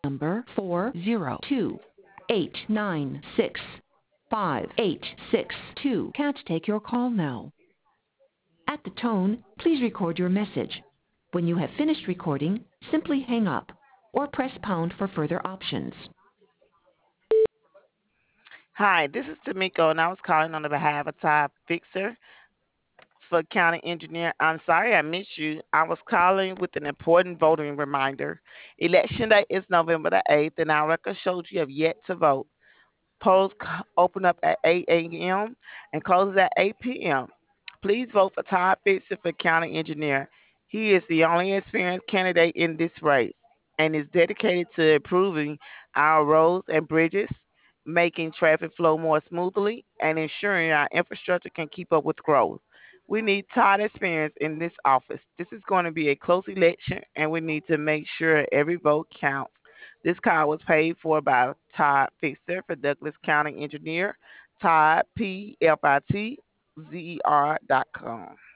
number 402-896-5862. Can't take your call now. At the tone, please record your message. When you have finished recording, simply hang up or press pound for further options. Hi, this is Tamiko, and I was calling on the behalf of Todd Fixer for County Engineer. I'm sorry I missed you. I was calling with an important voting reminder. Election day is November the 8th, and our record shows you have yet to vote. Polls open up at 8 a.m. and closes at 8 p.m. Please vote for Todd Fixer for County Engineer. He is the only experienced candidate in this race and is dedicated to improving our roads and bridges, making traffic flow more smoothly, and ensuring our infrastructure can keep up with growth. We need Todd experience in this office. This is going to be a close election, and we need to make sure every vote counts. This call was paid for by Todd Fixer for Douglas County Engineer, Todd, PFITZER.com.